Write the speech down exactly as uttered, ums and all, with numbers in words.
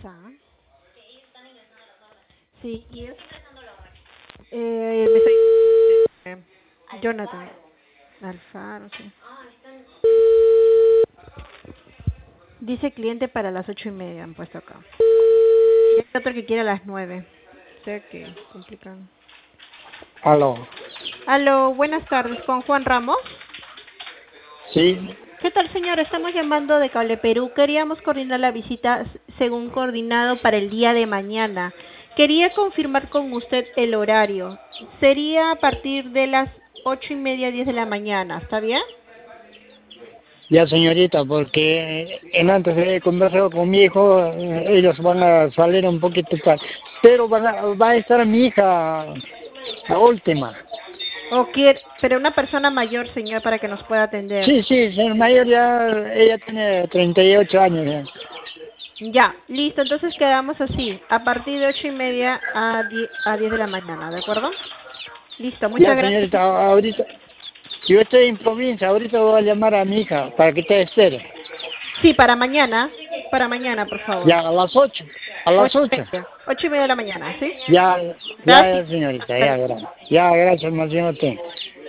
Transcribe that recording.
pasa? Sí, y es... Eh, me estoy... eh, Jonathan. Alfaro, sí. Dice cliente para las ocho y media, han puesto acá. Y hay otro que quiere a las nueve. O sea que complicado. Aló. Aló, buenas tardes, con Juan Ramos. Sí, ¿Qué tal, señor? Estamos llamando de Cable Perú. Queríamos coordinar la visita s- según coordinado para el día de mañana. Quería confirmar con usted el horario. Sería a partir de las ocho y media, diez de la mañana. ¿Está bien? ya señorita, porque en antes he conversado con mi hijo, eh, ellos van a salir un poquito tarde, pero van a, va a estar mi hija, la última. ¿O quiere, pero una persona mayor, señor, para que nos pueda atender? Sí, sí, señor mayor ya, ella tiene treinta y ocho años ya. Ya, listo. Entonces quedamos así. A partir de ocho y media a diez, a diez de la mañana, ¿de acuerdo? Listo, muchas Ya gracias. señorita, ahorita, yo estoy en provincia, ahorita voy a llamar a mi hija para que te espere. Sí, para mañana. Para mañana, por favor. Ya a las ocho, a las Ocho y ocho. media. Ocho y media de la mañana, ¿sí? Ya, ya, Gracias. ya señorita, ya, gracias. Ya, gracias, más bien a usted.